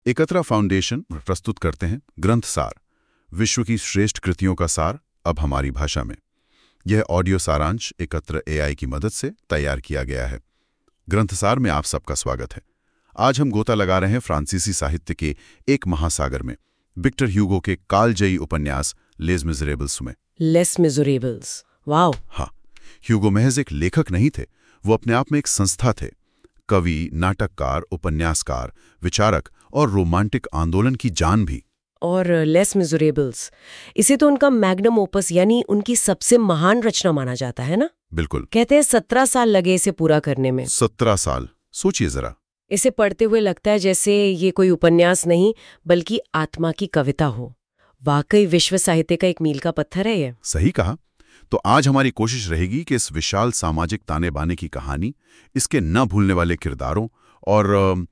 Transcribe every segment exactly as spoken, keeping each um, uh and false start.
एकत्रा foundation प्रस्तुत करते हैं ग्रंथसार, विश्व की श्रेष्ठ कृतियों का सार अब हमारी भाषा में। यह ऑडियो सारांश एकत्र एआई की मदद से तैयार किया गया है। ग्रंथसार में आप सबका स्वागत है। आज हम गोता लगा रहे हैं फ्रांसीसी साहित्य के एक महासागर में, विक्टर ह्यूगो के कालजयी उपन्यास लेस मिजरेबल्स में। Les Miserables, wow. हाँ, ह्यूगो महज एक लेखक नहीं थे, वो अपने आप में एक संस्था थे। कवि, नाटककार, उपन्यासकार, विचारक और रोमांटिक आंदोलन की जान भी। और लेस मिजरेबल्स, इसे तो उनका मैग्नम ओपस यानी उनकी सबसे महान रचना माना जाता है ना? बिल्कुल। कहते हैं सत्रह साल लगे इसे पूरा करने में। सत्रह साल, सोचिए जरा। इसे पढ़ते हुए लगता है जैसे ये कोई उपन्यास नहीं बल्कि आत्मा की कविता हो। वाकई विश्व साहित्य का एक मील का पत्थर है ये। सही कहा। तो आज हमारी कोशिश रहेगी कि इस विशाल सामाजिक ताने बाने की कहानी, इसके न भूलने वाले किरदारों और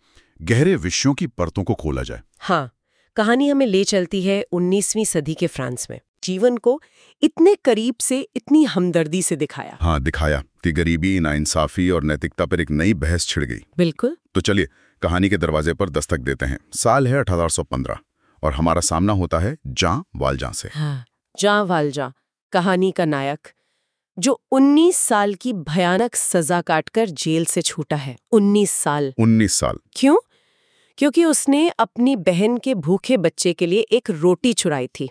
गहरे विषयों की परतों को खोला जाए। हाँ, कहानी हमें ले चलती है उन्नीसवीं सदी के फ्रांस में। जीवन को इतने करीब से, इतनी हमदर्दी से दिखाया। हाँ, दिखाया कि गरीबी, नाइंसाफी और नैतिकता पर एक नई बहस छिड़ गई। बिल्कुल। तो चलिए कहानी के दरवाजे पर दस्तक देते हैं। साल है अठारह सौ पंद्रह और हमारा सामना होता है जां वालजां से। हाँ, जां वालजां, कहानी का नायक, जो उन्नीस साल की भयानक सजा काटकर जेल से छूटा है। उन्नीस साल। उन्नीस साल। क्यों? क्योंकि उसने अपनी बहन के भूखे बच्चे के लिए एक रोटी चुराई थी।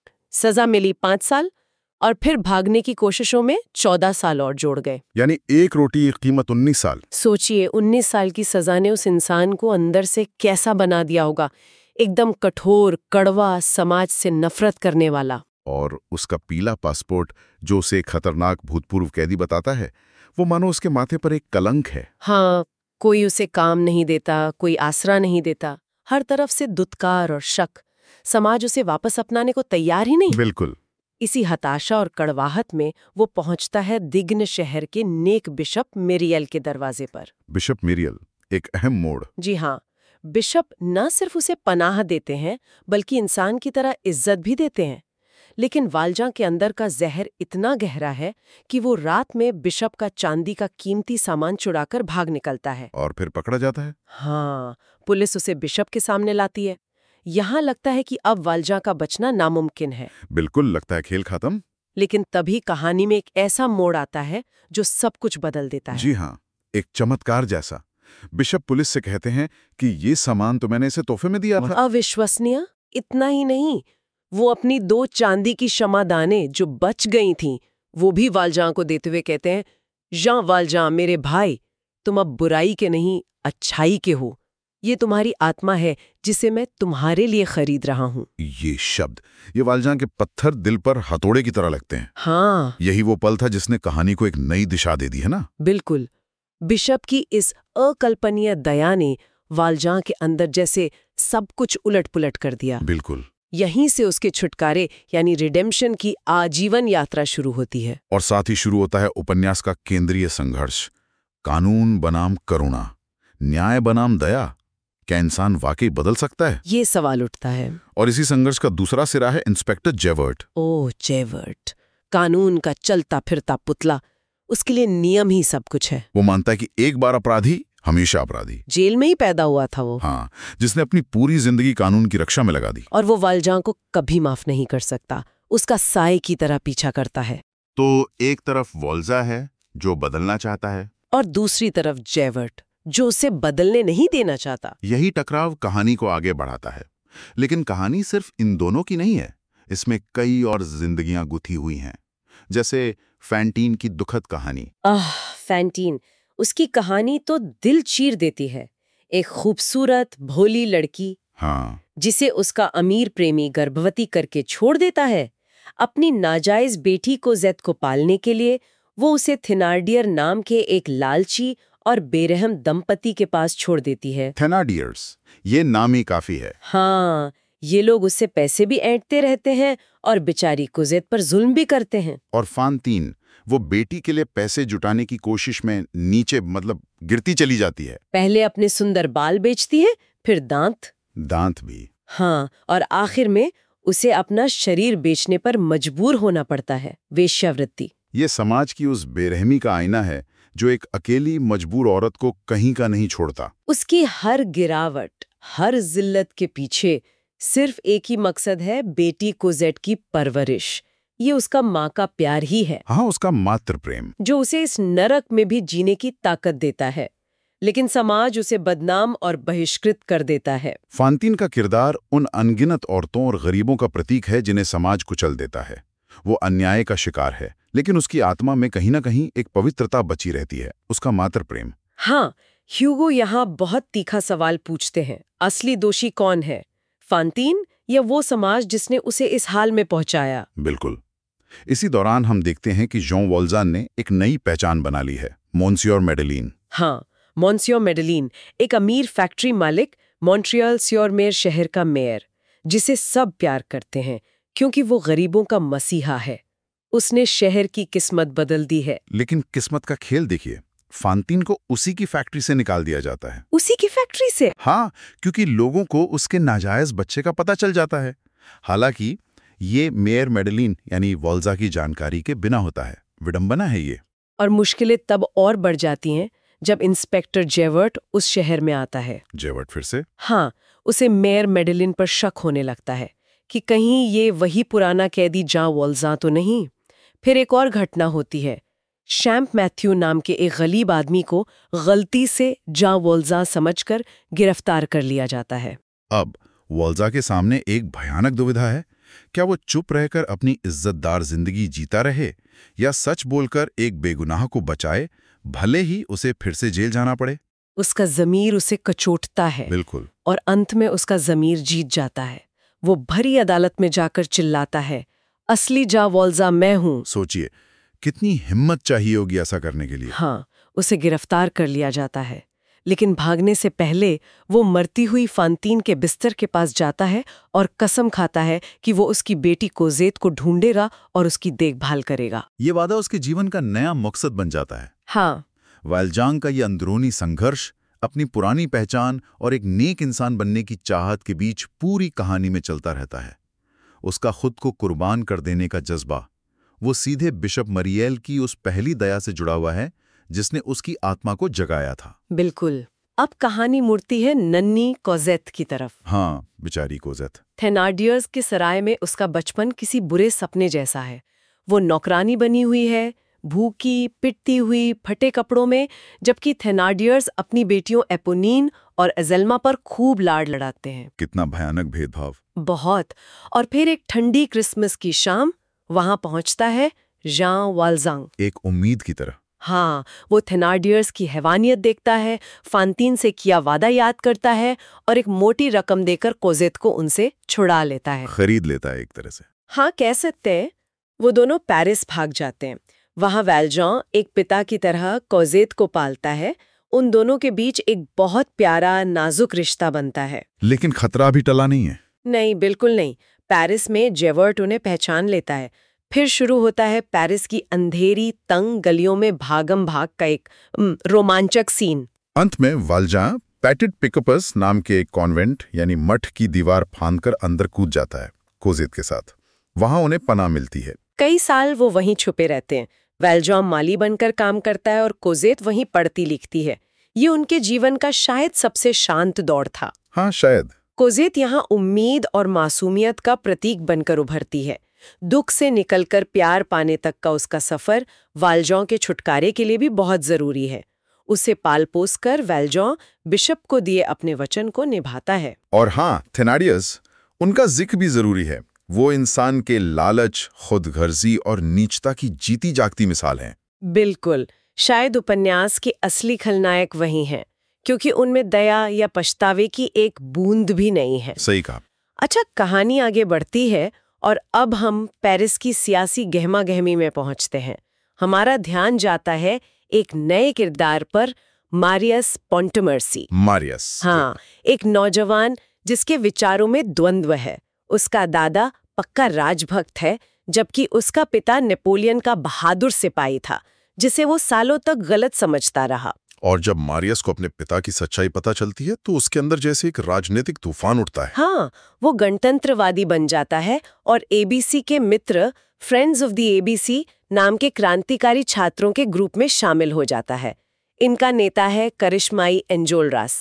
सजा मिली पांच साल और फिर भागने की कोशिशों में चौदह साल और जोड़ गए। यानी एक रोटी की कीमत उन्नीस साल। सोचिए, उन्नीस साल की सजा ने उस इंसान को अंदर से कैसा बना दिया होगा। एकदम कठोर, कड़वा, समाज से नफरत करने वाला। और उसका पीला पासपोर्ट जो उसे एक खतरनाक भूतपूर्व कैदी बताता है, वो मानो उसके माथे पर एक कलंक है। हाँ, कोई उसे काम नहीं देता, कोई आसरा नहीं देता, हर तरफ से दुत्कार और शक। समाज उसे वापस अपनाने को तैयार ही नहीं। बिल्कुल। इसी हताशा और कड़वाहट में वो पहुंचता है दिग्न शहर के नेक बिशप मिरियल के दरवाजे पर। बिशप मिरियल, एक अहम मोड़। जी हाँ, बिशप न सिर्फ उसे पनाह देते हैं बल्कि इंसान की तरह इज्जत भी देते हैं। लेकिन वालजां के अंदर का जहर इतना गहरा है कि वो रात में बिशप का चांदी का कीमती सामान चुराकर भाग निकलता है। और फिर पकड़ा जाता है। हाँ, पुलिस उसे बिशप के सामने लाती है। यहाँ लगता है कि अब वालजां का बचना नामुमकिन है। बिल्कुल, लगता है खेल खत्म। लेकिन तभी कहानी में एक ऐसा मोड़ आता है जो सब कुछ बदल देता है। जी हाँ, एक चमत्कार जैसा। बिशप पुलिस से कहते हैं कि ये सामान तो मैंने इसे तोहफे में दिया था। अविश्वसनीय। इतना ही नहीं, वो अपनी दो चांदी की क्षमादानें जो बच गई थीं, वो भी वालजां को देते हुए कहते हैं, जां वालजां मेरे भाई, तुम अब बुराई के नहीं अच्छाई के हो। ये तुम्हारी आत्मा है जिसे मैं तुम्हारे लिए खरीद रहा हूँ। ये शब्द, ये वालजां के पत्थर दिल पर हथौड़े की तरह लगते हैं। हाँ, यही वो पल था जिसने कहानी को एक नई दिशा दे दी है ना। बिल्कुल। बिशप की इस अकल्पनीय दया ने वालजां के अंदर जैसे सब कुछ उलट पुलट कर दिया। बिल्कुल। यहीं से उसके छुटकारे यानी रिडेम्पशन की आजीवन यात्रा शुरू होती है। और साथ ही शुरू होता है उपन्यास का केंद्रीय संघर्ष। कानून बनाम करुणा, न्याय बनाम दया। क्या इंसान वाकई बदल सकता है? ये सवाल उठता है। और इसी संघर्ष का दूसरा सिरा है इंस्पेक्टर जेवर्ट। ओह, जेवर्ट, कानून का चलता फिरता पुतला। उसके लिए नियम ही सब कुछ है। वो मानता है कि एक बार अपराधी हमेशा अपराधी। जेल में ही पैदा हुआ था वो। हाँ, जिसने अपनी पूरी जिंदगी कानून की रक्षा में लगा दी। और वो वालजां को कभी माफ नहीं कर सकता, उसका साए की तरह पीछा करता है। तो एक तरफ वॉल्जा है जो बदलना चाहता है, और दूसरी तरफ जेवर्ट जो उसे बदलने नहीं देना चाहता। यही टकराव कहानी को आगे बढ़ाता है। लेकिन कहानी सिर्फ इन दोनों की नहीं है, इसमें कई और जिंदगियां गुथी हुई हैं। जैसे फैंटीन की दुखद कहानी। आह, फैंटीन, उसकी कहानी तो दिल चीर देती है। एक खूबसूरत भोली लड़की, हाँ, जिसे उसका अमीर प्रेमी गर्भवती करके छोड़ देता है। अपनी नाजायज बेटी को जैद को पालने के लिए वो उसे थिनार्डियर नाम के एक लालची और बेरहम दंपति के पास छोड़ देती है। थेनाडियर्स, ये नाम ही काफी है। हाँ, ये लोग उससे पैसे भी ऐंठते रहते हैं और बेचारी कुजैत पर जुल्म भी करते हैं। और फांतीन, वो बेटी के लिए पैसे जुटाने की कोशिश में नीचे मतलब गिरती चली जाती है। पहले अपने सुंदर बाल बेचती है, फिर दांत दांत भी। हाँ, और आखिर में उसे अपना शरीर बेचने पर मजबूर होना पड़ता है। वेश्यावृत्ति। ये समाज की उस बेरहमी का आईना है जो एक अकेली मजबूर औरत को कहीं का नहीं छोड़ता। उसकी हर गिरावट, हर जिल्लत के पीछे सिर्फ एक ही मकसद है, बेटी कोजेट की परवरिश। ये उसका माँ का प्यार ही है। हाँ, उसका मातृ प्रेम, जो उसे इस नरक में भी जीने की ताकत देता है। लेकिन समाज उसे बदनाम और बहिष्कृत कर देता है। फांतीन का किरदार उन अनगिनत औरतों और गरीबों का प्रतीक है जिन्हें समाज कुचल देता है। वो अन्याय का शिकार है, लेकिन उसकी आत्मा में कहीं ना कहीं एक पवित्रता बची रहती है, उसका मातृ प्रेम। हाँ, ह्यूगो यहाँ बहुत तीखा सवाल पूछते हैं, असली दोषी कौन है, फांतीन या वो समाज जिसने उसे इस हाल में पहुंचाया? बिल्कुल। इसी दौरान हम देखते हैं कि जॉन वॉल्जान ने एक नई पहचान बना ली है, मोन्सियोर मेडेलिन। हाँ, मोन्सियोर मेडेलिन, एक अमीर फैक्ट्री मालिक, मॉन्ट्रियल स्योरमेर शहर का मेयर, जिसे सब प्यार करते हैं क्योंकि वो गरीबों का मसीहा है। उसने शहर की किस्मत बदल दी है। लेकिन किस्मत का खेल देखिए, फांतीन को उसी की फैक्ट्री से निकाल दिया जाता है। उसी की फैक्ट्री से? हाँ, क्योंकि लोगों को उसके नाजायज बच्चे का पता चल जाता है। हालांकि ये मेयर मेडेलिन यानी वॉल्जा की जानकारी के बिना होता है। विडंबना है ये। और मुश्किलें तब और बढ़ जाती हैं जब इंस्पेक्टर जेवर्ट उस शहर में आता है। जेवर्ट फिर से? हाँ, उसे मेयर मेडेलिन पर शक होने लगता है कि कहीं ये वही पुराना कैदी जॉन वॉल्जा तो नहीं। फिर एक और घटना होती है। शैम्प मैथ्यू नाम के एक गलीब आदमी को गलती से जॉन वॉल्जा समझकर गिरफ्तार कर लिया जाता है। अब वॉल्जा के सामने एक भयानक दुविधा है। क्या वो चुप रहकर अपनी इज्जतदार जिंदगी जीता रहे या सच बोलकर एक बेगुनाह को बचाए, भले ही उसे फिर से जेल जाना पड़े? उसका ज़मीर उसे कचोटता है। बिल्कुल। और अंत में उसका ज़मीर जीत जाता है। वो भरी अदालत में जाकर चिल्लाता है, असली जॉन वॉल्जा मैं हूं। सोचिए, कितनी हिम्मत चाहिए होगी ऐसा करने के लिए। हाँ, उसे गिरफ्तार कर लिया जाता है, लेकिन भागने से पहले वो मरती हुई फांतीन के बिस्तर के पास जाता है और कसम खाता है कि वो उसकी बेटी कोजेत को ढूंढेगा और उसकी देखभाल करेगा। ये वादा उसके जीवन का नया मकसद बन जाता है। हाँ, वैल्जांग का ये अंदरूनी संघर्ष अपनी पुरानी पहचान और एक नेक इंसान बनने की चाहत के बीच पूरी कहानी में चलता रहता है। उसका खुद को कुर्बान कर देने का जज्बा, वो सीधे बिशप मरियल की उस पहली दया से जुड़ा हुआ है जिसने उसकी आत्मा को जगाया था। बिल्कुल। अब कहानी मुड़ती है नन्ही कोजेत की तरफ। हाँ, बेचारी कोजेत। थेनार्डियर्स के सराय में उसका बचपन किसी बुरे सपने जैसा है। वो नौकरानी बनी हुई है, भूखी, पिटती हुई, फटे कपड़ों में, जबकि थेनार्डियर्स अपनी बेटियों एपोनीन और एजेल्मा पर खूब लाड़ लड़ाते हैं। कितना भयानक भेदभाव। बहुत। और फिर एक ठंडी क्रिसमस की शाम वहां पहुंचता है जॉन वॉल्जांग, एक उम्मीद की तरह। हाँ, वो थेनार्डियर्स की हैवानियत देखता है, फांतीन से किया वादा याद करता है और एक मोटी रकम देकर कोजेत को उनसे छुड़ा लेता है। खरीद लेता है एक तरह से। हाँ, कह सकते हैं। वो दोनों पेरिस भाग जाते हैं। वहां वैल्जां एक पिता की तरह कोजेत को पालता है। उन दोनों के बीच एक बहुत प्यारा नाजुक रिश्ता बनता है। लेकिन खतरा भी टला नहीं है। नहीं, बिल्कुल नहीं। पेरिस में जेवर्ट उन्हें पहचान लेता है। फिर शुरू होता है पेरिस की अंधेरी तंग गलियों में भागम भाग का एक रोमांचक सीन। अंत में वैल्जां पैटिट पिकअपर्स नाम के एक कॉन्वेंट यानी मठ की दीवार फांदकर अंदर कूद जाता है कोजेत के साथ। वहां उन्हें पनाह मिलती है। कई साल वो वहीं छुपे रहते हैं। वैल्जां माली बनकर काम करता है और कोजेत वहीं पढ़ती लिखती है। ये उनके जीवन का शायद सबसे शांत दौर था। हाँ, शायद। कोजेत यहाँ उम्मीद और मासूमियत का प्रतीक बनकर उभरती है। दुख से निकलकर प्यार पाने तक का उसका सफर वैल्जां के छुटकारे के लिए भी बहुत जरूरी है। उसे पाल पोस कर वैल्जां बिशप को दिए अपने वचन को निभाता है। और हाँ, थेनार्डियर्स, उनका जिक्र भी जरूरी है। वो इंसान के लालच, खुदगर्जी और नीचता की जीती जागती मिसाल हैं। बिल्कुल। शायद उपन्यास के असली खलनायक वही हैं, क्योंकि उनमें दया या पछतावे की एक बूंद भी नहीं है। सही कहा। अच्छा, कहानी आगे बढ़ती है और अब हम पेरिस की सियासी गहमा गहमी में पहुंचते हैं। हमारा ध्यान जाता है एक नए किरदार पर, मारियस पोंटमर्सी। मारियस। हाँ, एक नौजवान जिसके विचारों में द्वंद्व है। उसका दादा पक्का राजभक्त है, जबकि उसका पिता नेपोलियन का बहादुर सिपाही था, जिसे वो सालों तक गलत समझता रहा। और जब मारियस को अपने पिता की सच्चाई पता चलती है तो उसके अंदर जैसे एक राजनीतिक तूफान उठता है। हाँ, वो गणतंत्रवादी बन जाता है और एबीसी के मित्र फ्रेंड्स ऑफ द एबीसी नाम के क्रांतिकारी छात्रों के ग्रुप में शामिल हो जाता है। इनका नेता है करिश्माई एंजोलरास।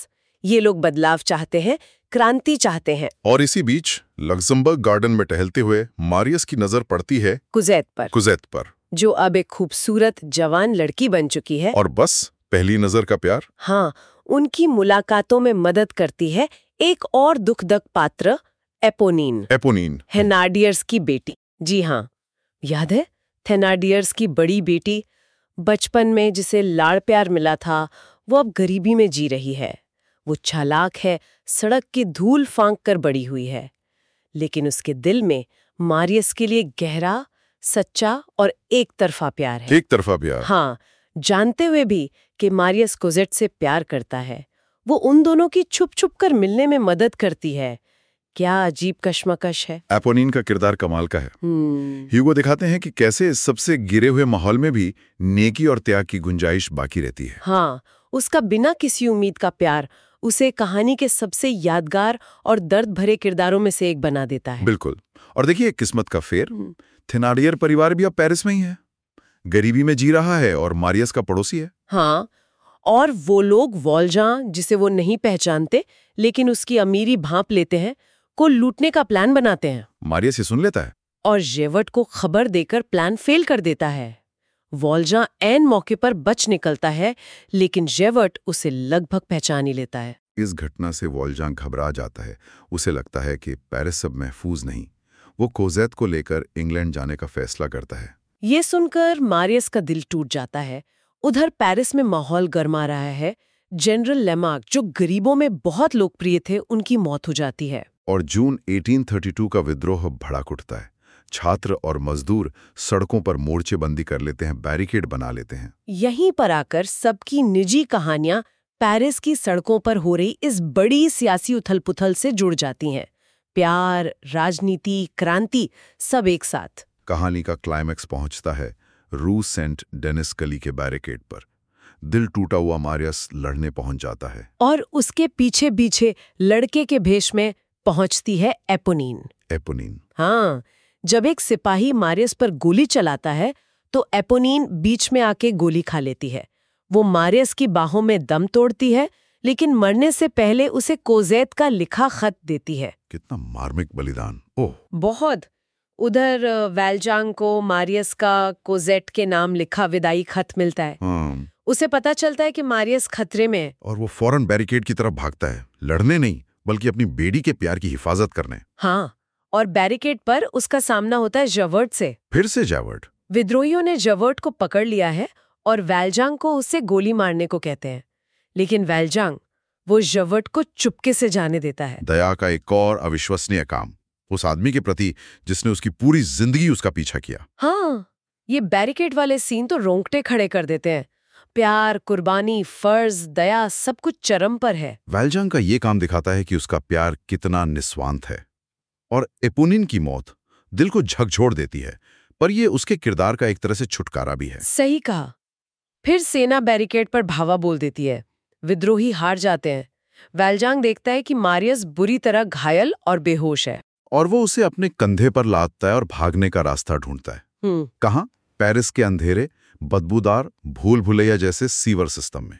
ये लोग बदलाव चाहते हैं, क्रांति चाहते हैं। और इसी बीच लक्समबर्ग गार्डन में टहलते हुए मारियस की नजर पड़ती है कुजैत पर, कुजैत पर, जो अब एक खूबसूरत जवान लड़की बन चुकी है। और बस पहली नजर का प्यार। हाँ, उनकी मुलाकातों में मदद करती है एक और दुखदक पात्र, एपोनीन एपोनीन थेनार्डियर्स की बेटी। जी हाँ, याद है थेनार्डियर्स की बड़ी बेटी, बचपन में जिसे लाड़ प्यार मिला था, वो अब गरीबी में जी रही है। वो चालाक है, सड़क की धूल फांक कर बड़ी हुई है, लेकिन उसके दिल में मारियस के लिए गहरा, सच्चा और एक तरफा प्यार है। एक तरफा प्यार। हाँ, जानते हुए भी कि मारियस कोजेट से प्यार करता है, वो उन दोनों की छुप छुप कर मिलने में मदद करती है। क्या अजीब कश्मकश है। एपोनीन का किरदार कमाल का है। हम्म, ह्यूगो दिखाते हैं कि कैसे इस सबसे गिरे हुए माहौल में भी नेकी और त्याग की गुंजाइश बाकी रहती है। हाँ, उसका बिना किसी उम्मीद का प्यार उसे कहानी के सबसे यादगार और दर्द भरे किरदारों में से एक बना देता है। बिल्कुल। और देखिए किस्मत का फेर, हम्म, थेनार्डियर परिवार भी अब पेरिस में ही है, गरीबी में जी रहा है और मारियस का पड़ोसी है। हाँ, और वो लोग वॉल्जां, जिसे वो नहीं पहचानते लेकिन उसकी अमीरी भांप लेते हैं, को लूटने का प्लान बनाते हैं। मारियस ये सुन लेता है और जेवर्ट को खबर देकर प्लान फेल कर देता है। वॉल्जां ऐन मौके पर बच निकलता है, लेकिन जेवर्ट उसे लगभग पहचान ही लेता है। इस घटना से वॉल्जां घबरा जाता है। उसे लगता है कि पेरिस अब महफूज नहीं। वो कोजेत को लेकर इंग्लैंड जाने का फैसला करता है। ये सुनकर मारियस का दिल टूट जाता है। उधर पेरिस में माहौल गर्मा रहा है। जनरल लेमार्क, जो गरीबों में बहुत लोकप्रिय थे, उनकी मौत हो जाती है। और जून अठारह सौ बत्तीस का विद्रोह भड़क उठता है। छात्र और मजदूर सड़कों पर मोर्चेबंदी कर लेते हैं, बैरिकेड बना लेते हैं। यहीं पर आकर सबकी निजी कहानियां पेरिस की सड़कों पर हो रही इस बड़ी सियासी उथल-पुथल से जुड़ जाती हैं। प्यार, राजनीति, क्रांति, सब एक साथ। कहानी का क्लाइमैक्स पहुंचता है रू सेंट डेनिस गली के बैरिकेड पर। दिल टूटा हुआ मारियस लड़ने पहुंच जाता है। और उसके पीछे पीछे लड़के के भेष में पहुंचती है एपोनीन। एपोनीन हाँ, जब एक सिपाही मारियस पर गोली चलाता है तो एपोनीन बीच में आके गोली खा लेती है। वो मारियस की बाहों में दम तोड़ती है, लेकिन मरने से पहले उसे कोजेत का लिखा खत देती है। कितना मार्मिक बलिदान। ओह, बहुत। उधर वैल्जांग को मारियस का कोजेट के नाम लिखा विदाई खत मिलता है। हाँ। उसे पता चलता है कि मारियस खतरे में है। और वो फौरन बैरिकेड की तरफ भागता है, लड़ने नहीं बल्कि अपनी बेटी के प्यार की हिफाजत करने। हाँ, और बैरिकेड पर उसका सामना होता है जेवर्ट से। फिर से जेवर्ट। विद्रोहियों ने जेवर्ट को पकड़ लिया है और वैल्जांग को उससे गोली मारने को कहते हैं, लेकिन वैल्जांग वो जेवर्ट को चुपके से जाने देता है। दया का एक और अविश्वसनीय काम, उस आदमी के प्रति जिसने उसकी पूरी जिंदगी उसका पीछा किया। हाँ, ये बैरिकेड वाले सीन तो रोंगटे खड़े कर देते हैं। प्यार, कुर्बानी, फर्ज, दया, सब कुछ चरम पर है। वैल्जांग का ये काम दिखाता है कि उसका प्यार कितना निस्वार्थ है। और एपोनीन की मौत दिल को झकझोर देती है, पर यह उसके किरदार का एक तरह से छुटकारा भी है। सही कहा। फिर सेना बैरिकेड पर धावा बोल देती है। विद्रोही हार जाते हैं। वैल्जांग देखता है कि मारियस बुरी तरह घायल और बेहोश है, और वो उसे अपने कंधे पर लादता है और भागने का रास्ता ढूंढता है। हम्म, कहाँ? पेरिस के अंधेरे, बदबूदार, भूल भुलैया जैसे सीवर सिस्टम में।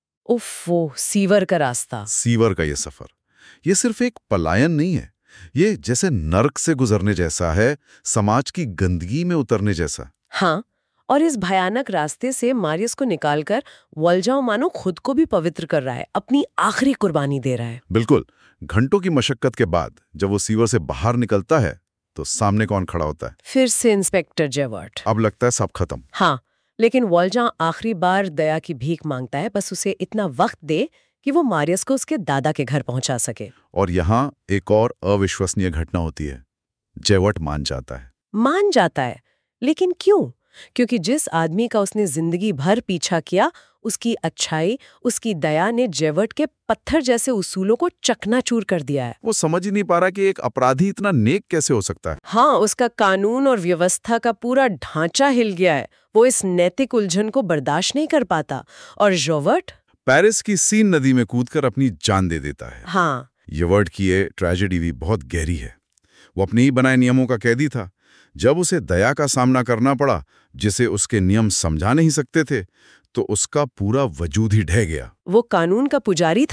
उफ, वो सीवर का रास्ता। सीवर का ये सफर, ये सिर्फ एक पलायन नहीं है, ये जैसे नर्क से गुजरने जैसा है, समाज की गंदगी में उतरने जैसा। हाँ, और इस भयानक रास्ते से मारियस को निकालकर वॉल्जां मानो खुद को भी पवित्र कर रहा है, अपनी आखिरी कुर्बानी दे रहा है। बिल्कुल। घंटों की मशक्कत के बाद जब वो सीवर से बाहर निकलता है तो सामने कौन खड़ा होता है? फिर से इंस्पेक्टर जेवर्ट। अब लगता है सब खत्म। हाँ, लेकिन वॉल्जां आखिरी बार दया की भीख मांगता है, बस उसे इतना वक्त दे कि वो मारियस को उसके दादा के घर पहुंचा सके। और यहाँ एक और अविश्वसनीय घटना होती है। जेवर्ट मान जाता है। मान जाता है, लेकिन क्यों? क्योंकि जिस आदमी का उसने जिंदगी भर पीछा किया, उसकी अच्छाई, उसकी दया ने जेवर्ट के पत्थर जैसे उसूलों को चकनाचूर कर दिया है। वो समझ ही नहीं पा रहा कि एक अपराधी इतना नेक कैसे हो सकता है। हाँ, उसका कानून और व्यवस्था का पूरा ढांचा हिल गया है। वो इस नैतिक उलझन को बर्दाश्त नहीं कर पाता, और जेवर्ट पेरिस की सीन नदी में कूदकर अपनी जान दे देता है। हाँ, जेवर्ट की ये ट्रेजेडी भी बहुत गहरी है। वो अपने ही बनाए नियमों का कैदी था। जब उसे दया का सामना करना पड़ा, जिसे उसके नियम समझा नहीं सकते थे, तो उसका पूरा वजूद ही ढह गया। वो कानून का पुजारी था,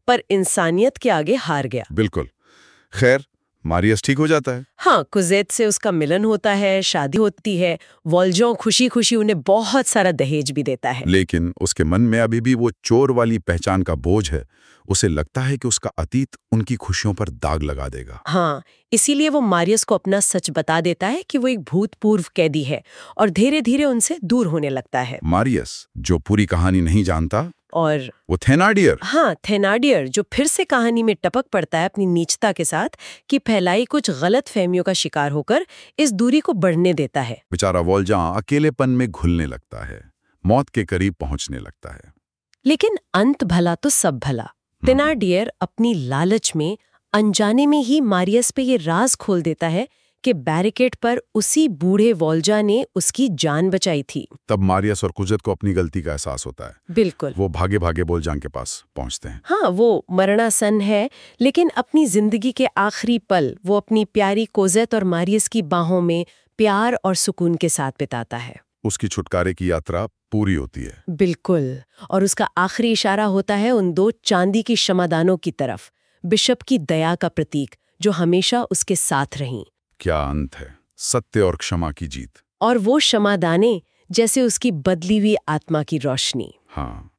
पर इंसानियत के आगे हार गया। बिल्कुल। खैर, मारियस ठीक हो जाता है। हाँ, कुजेट से उसका मिलन होता है, शादी होती है। वॉल्जॉन खुशी खुशी उन्हें बहुत सारा दहेज भी देता है। लेकिन उसके मन में अभी भी वो चोर वाली पहचान का बोझ है। उसे लगता है कि उसका अतीत उनकी खुशियों पर दाग लगा देगा। हाँ, इसीलिए वो मारियस को अपना सच बता देता है कि वो एक भूतपूर्व कैदी है और धीरे धीरे उनसे दूर होने लगता है। मारियस, जो पूरी कहानी नहीं जानता, और वो थेनाडियर। हाँ, थेनाडियर, जो फिर से कहानी में टपक पड़ता है अपनी नीचता के साथ कि फैलाई कुछ गलत फहमियों का शिकार होकर इस दूरी को बढ़ने देता है। बेचारा वॉल्जां अकेलेपन में घुलने लगता है, मौत के करीब पहुंचने लगता है। लेकिन अंत भला तो सब भला। थेनाडियर अपनी लालच में अनजाने में ही मारियस पे ये राज खोल देता है कि बैरिकेड पर उसी बूढ़े वॉल्जा ने उसकी जान बचाई थी। तब मारियस और कुजेट को अपनी गलती का एहसास होता है। बिल्कुल। वो भागे भागे वॉल्जां के पास पहुंचते हैं। हाँ, वो मरणासन है, लेकिन अपनी जिंदगी के आखिरी पल वो अपनी प्यारी कोजेट और मारियस की बाहों में प्यार और सुकून के साथ बिताता है। उसकी छुटकारे की यात्रा पूरी होती है। बिल्कुल। और उसका आखिरी इशारा होता है उन दो चांदी की क्षमादानों की तरफ, बिशप की दया का प्रतीक जो हमेशा उसके साथ रहीं। क्या अंत है, सत्य और क्षमा की जीत। और वो क्षमादाने जैसे उसकी बदली हुई आत्मा की रोशनी। हाँ,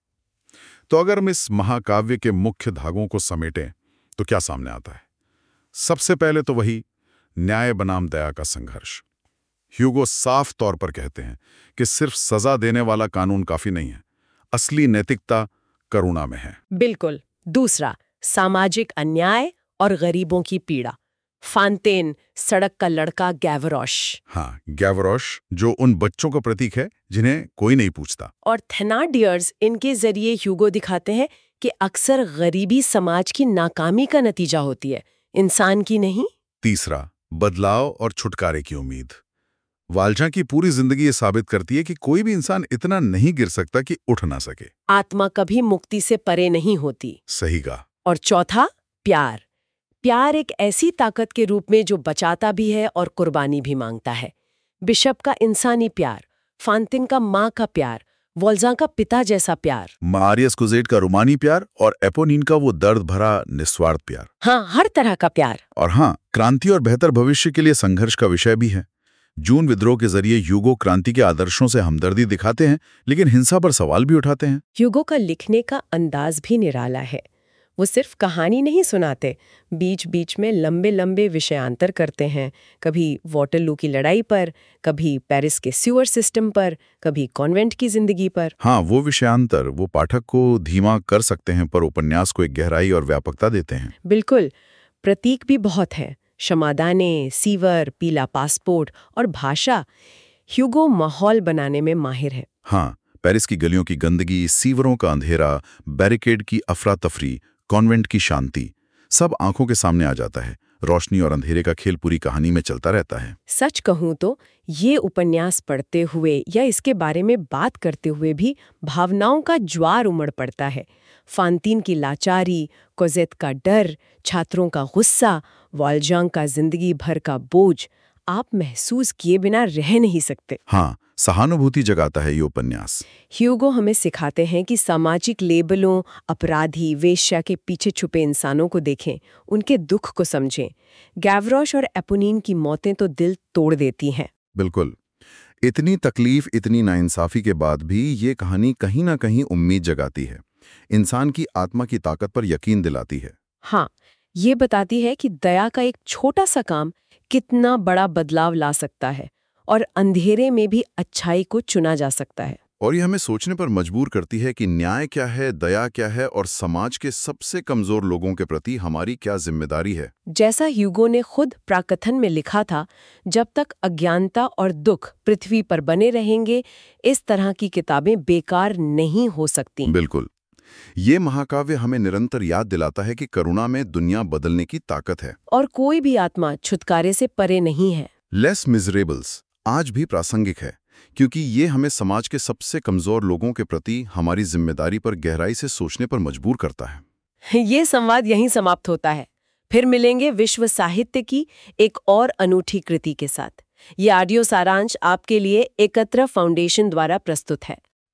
तो अगर हम इस महाकाव्य के मुख्य धागों को समेटें तो क्या सामने आता है? सबसे पहले तो वही न्याय बनाम दया का संघर्ष। ह्यूगो साफ तौर पर कहते हैं कि सिर्फ सजा देने वाला कानून काफी नहीं है, असली नैतिकता करुणा में है। बिल्कुल। दूसरा, सामाजिक अन्याय और गरीबों की पीड़ा। फांतेन, सड़क का लड़का गैवरोश। हाँ, गैवरोश, जो उन बच्चों का प्रतीक है जिन्हें कोई नहीं पूछता। और थेनाडियर्स, इनके जरिए ह्यूगो दिखाते हैं कि अक्सर गरीबी समाज की नाकामी का नतीजा होती है, इंसान की नहीं। तीसरा, बदलाव और छुटकारे की उम्मीद। वाल्जा की पूरी जिंदगी ये साबित करती है कि कोई भी इंसान इतना नहीं गिर सकता कि उठ ना सके। आत्मा कभी मुक्ति से परे नहीं होती। सही कहा। और चौथा, प्यार। प्यार एक ऐसी ताकत के रूप में जो बचाता भी है और कुर्बानी भी मांगता है। बिशप का इंसानी प्यार, फांतिन का माँ का प्यार, वॉल्जा का पिता जैसा प्यार, मारियस कुजेट का रोमानी प्यार और एपोनिन का वो दर्द भरा निस्वार्थ प्यार। हाँ, हर तरह का प्यार। और हाँ, क्रांति और बेहतर भविष्य के लिए संघर्ष का विषय भी है। जून विद्रोह के जरिए ह्यूगो क्रांति के आदर्शों से हमदर्दी दिखाते हैं, लेकिन हिंसा पर सवाल भी उठाते हैं। ह्यूगो का लिखने का अंदाज भी निराला है। वो सिर्फ कहानी नहीं सुनाते, बीच बीच में लंबे लंबे विषयांतर करते हैं। कभी वॉटरलू की लड़ाई पर, कभी पेरिस के सीवर सिस्टम पर, कभी कॉन्वेंट की जिंदगी पर। हाँ, वो विषयांतर वो पाठक को धीमा कर सकते हैं, पर उपन्यास को एक गहराई और व्यापकता देते हैं। बिल्कुल। प्रतीक भी बहुत है, क्षमादाने, सीवर, पीला पासपोर्ट और भाषा। ह्यूगो माहौल बनाने में माहिर है। हाँ, पेरिस की गलियों की गंदगी, सीवरों का अंधेरा, बैरिकेड की अफरा तफरी, कॉन्वेंट की शांति, सब आंखों के सामने आ जाता है। रोशनी और अंधेरे का खेल पूरी कहानी में चलता रहता है। सच कहूं तो ये उपन्यास पढ़ते हुए या इसके बारे में बात करते हुए भी भावनाओं का ज्वार उमड़ पड़ता है। फांतीन की लाचारी, कोजेट का डर, छात्रों का गुस्सा, वॉल्जां का जिंदगी भर का बोझ, आप महसूस किए बिना रह नहीं सकते। हाँ, सहानुभूति जगाता है ये उपन्यास। ह्यूगो हमें सिखाते हैं कि सामाजिक लेबलों, अपराधी, वेश्या के पीछे छुपे इंसानों को देखें, उनके दुख को समझें। गैवरोश और एपोनिन की मौतें तो दिल तोड़ देती हैं। बिल्कुल। इतनी तकलीफ, इतनी नाइंसाफी के बाद भी ये कहानी कहीं ना कहीं उम्मीद जगाती है, इंसान की आत्मा की ताकत पर यकीन दिलाती है। हाँ, ये बताती है कि दया का एक छोटा सा काम कितना बड़ा बदलाव ला सकता है और अंधेरे में भी अच्छाई को चुना जा सकता है। और ये हमें सोचने पर मजबूर करती है कि न्याय क्या है, दया क्या है और समाज के सबसे कमजोर लोगों के प्रति हमारी क्या जिम्मेदारी है। जैसा ह्यूगो ने खुद प्राकथन में लिखा था, जब तक अज्ञानता और दुख पृथ्वी पर बने रहेंगे, इस तरह की किताबें बेकार नहीं हो सकती। बिल्कुल। ये महाकाव्य हमें निरंतर याद दिलाता है कि करुणा में दुनिया बदलने की ताकत है और कोई भी आत्मा छुटकारे से परे नहीं है। लेस मिजरेबल्स आज भी प्रासंगिक है, क्योंकि ये हमें समाज के सबसे कमजोर लोगों के प्रति हमारी जिम्मेदारी पर गहराई से सोचने पर मजबूर करता है। ये संवाद यहीं समाप्त होता है। फिर मिलेंगे विश्व साहित्य की एक और अनूठी कृति के साथ। ये ऑडियो सारांश आपके लिए एकत्र फाउंडेशन द्वारा प्रस्तुत है।